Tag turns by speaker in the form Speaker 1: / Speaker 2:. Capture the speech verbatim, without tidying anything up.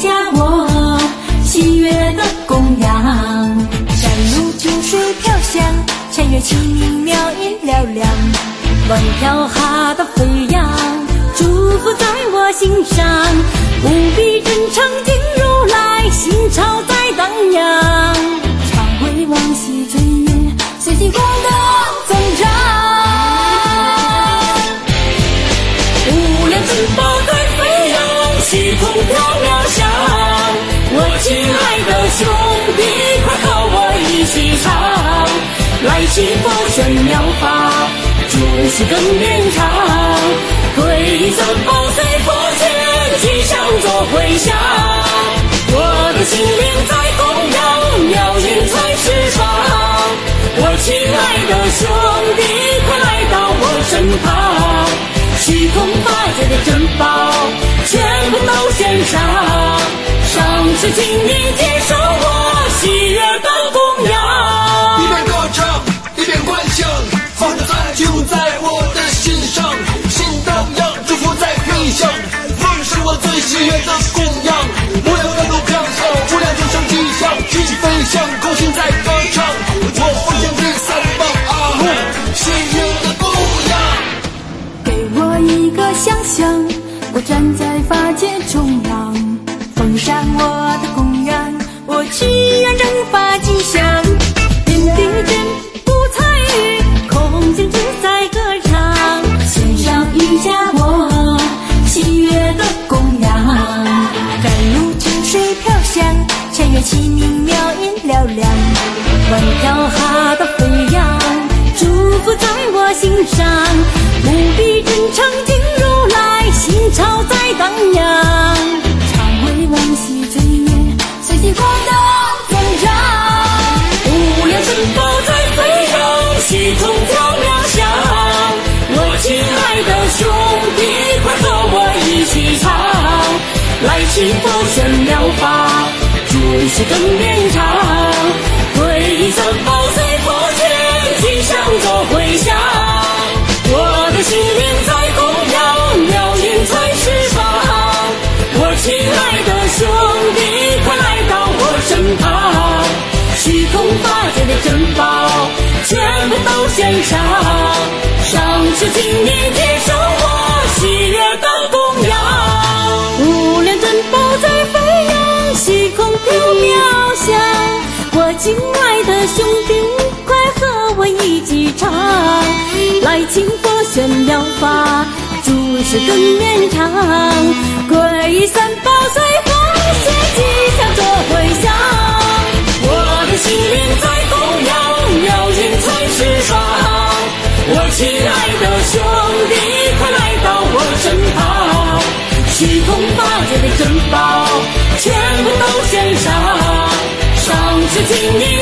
Speaker 1: 下我喜悦的供养。山路秋水飘香，千乐器鸣妙音嘹亮，万条哈的飞扬，祝福在我心上，无比真诚敬如来，心潮在荡漾，常回往昔追忆，随极光的增长。无量珍宝在飞扬，虚空飘渺香，我亲爱的兄弟，快和我一起唱，来祈佛玄妙法，诸事更绵长，皈依三宝随佛前，吉祥作回响。我的心灵在供养，妙音传十方，我亲爱的兄弟，快来到我身旁，虚空法界的珍宝全部都献上，上师请你接受我喜悦的供养。
Speaker 2: 一边歌唱一边观想，法的爱就在我的心上，心荡漾，祝福在飞翔，梦是我最喜悦的供养。无量甘露飘香，无量众生吉祥，一起飞翔，高兴在歌唱，我奉献这三棒阿訇，喜悦的供养。
Speaker 1: 给我一个想象，我站在法界中央，奉上我的供养，我祈愿正法吉祥，天地间不参与，空间只在歌唱，献上一下我喜悦的供养。甘露清水飘香，千乐器鸣妙音嘹亮，万条哈的飞扬，祝福在我心上，无比真诚敬如来，心潮在荡漾，常回往昔追忆，随极光的增长。无量珍宝在飞扬，虚空飘渺香，我亲爱的兄弟，快和我一起唱，来祈佛玄妙法，诸事更绵长，皈依三宝随佛前，吉祥作回响。我的心灵在供养，妙音传十方，我亲爱的兄弟，快来到我身旁，虚空法界的珍宝全部都献上，上师请你接受我喜悦的供养。无量珍宝在飞扬，虚空飘渺香，我亲爱的兄弟，快和我一起唱，来请佛玄妙法，诸事更绵长，皈依三宝随佛前，吉祥作回响。我的心灵在供养，妙音传十方，我亲爱的兄弟，快来到我身旁，虚空法界的珍宝全部都献上，上师请你